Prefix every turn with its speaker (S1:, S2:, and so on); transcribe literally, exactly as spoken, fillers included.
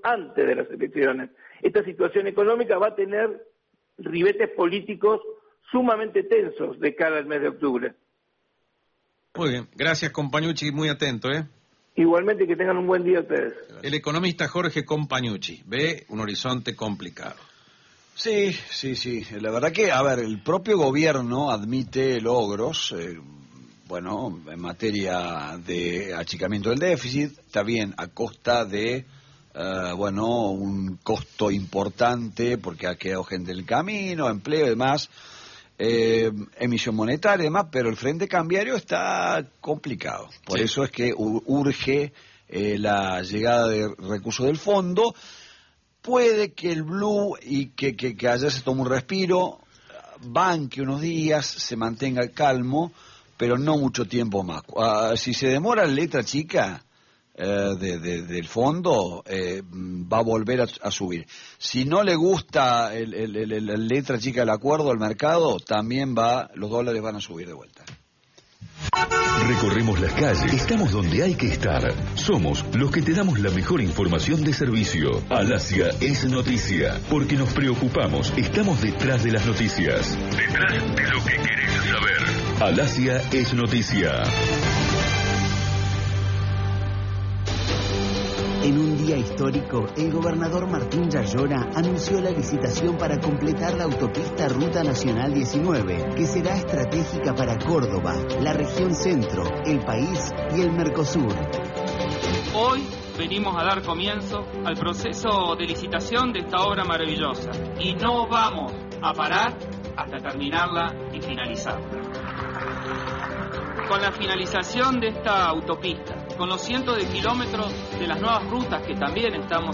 S1: antes de las elecciones. Esta situación económica va a tener ribetes políticos sumamente tensos de cara al mes de octubre.
S2: Muy bien, gracias Compañucci, muy atento, ¿eh?
S1: Igualmente, que tengan un buen día ustedes.
S2: El economista Jorge Compañucci ve un horizonte complicado.
S3: Sí, sí, sí. La verdad que, a ver, el propio gobierno admite logros, eh, bueno, en materia de achicamiento del déficit, está bien, a costa de, eh, bueno, un costo importante porque ha quedado gente en el camino, empleo y demás, eh, emisión monetaria y demás, pero el frente cambiario está complicado. Por sí. Eso es que urge eh, la llegada de recursos del fondo. Puede que el blue y que, que, que allá se tome un respiro, banque unos días, se mantenga calmo, pero no mucho tiempo más. Uh, si se demora la letra chica uh, de, de, del fondo, eh, va a volver a, a subir. Si no le gusta el, el, el, la letra chica del acuerdo al mercado, también va, los dólares van a subir de vuelta.
S4: Recorremos las calles, estamos donde hay que estar. Somos los que te damos la mejor información de servicio. Alasia es noticia, porque nos preocupamos, estamos detrás de las noticias. Detrás de lo que querés saber. Alasia es noticia.
S5: En un día histórico, el gobernador Martín Yayora anunció la licitación para completar la autopista Ruta Nacional diecinueve, que será estratégica para Córdoba, la región centro, el país y el Mercosur.
S6: Hoy venimos a dar comienzo al proceso de licitación de esta obra maravillosa y no vamos a parar hasta terminarla y finalizarla. Con la finalización de esta autopista, con los cientos de kilómetros de las nuevas rutas que también estamos